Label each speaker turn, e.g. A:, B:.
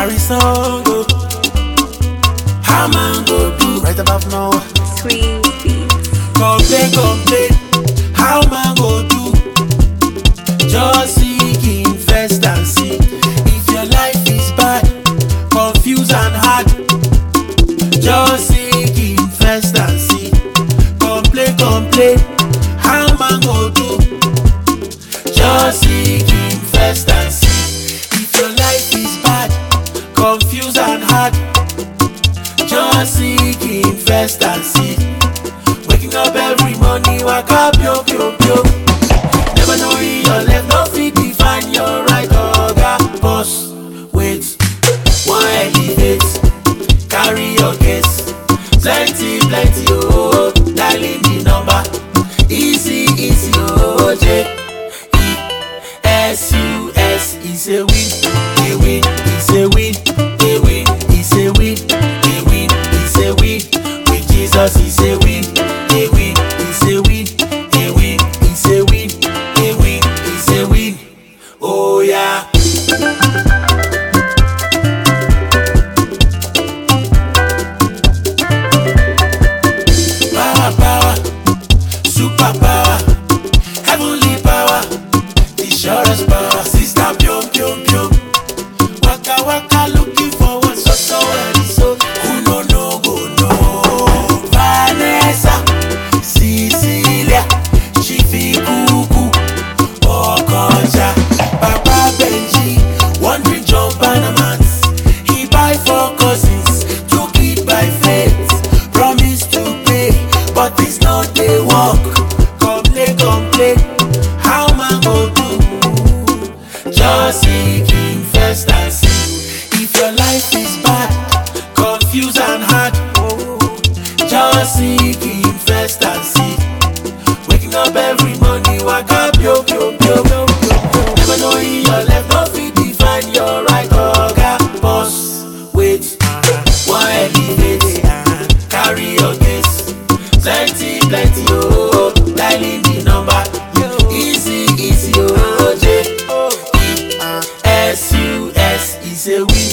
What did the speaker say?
A: carry song, oh. How man go do right about now?
B: Sweet beats.
A: Complain, how man go do? Just seek, invest and see. If your life is bad, confused and hard, just seek, invest and see. Complain, how man go do? Just seek, invest and see. If your life is bad, confused and hard, just seek, invest and see. Waking up every morning, wake up, yo. Never know your left, no fit define your right. Oga, boss, wait, one elevate, carry your case. Plenty, oh, dialing the number. Easy, oh, J-E-S-U-S, it's a win, it's a win, it's a win, it's a win. With Jesus, it's a win, it's a win, it's a win, it's a win. Oh yeah. Power, super power, heavenly power, the surest power. Sister pium. Waka looking forward, so ready, so who no go no. Vanessa, Cecilia, Chifi Kuku, Okocha, Papa Benji, wandering John Banamans. He buy 4 cousins, took it by faith, promise to pay, but it's not the work. Complain, how man go do? Just seek, invest and see. If your life is bad, confused and hard, just seek, invest and see. Waking up every morning, wake up, yo. Never know your left, no fit define your right. Oga, boss, wait, one elevate, carry your case. Plenty, oh, dialing the number. Easy, oh, J-E-S-U-S, it's a win.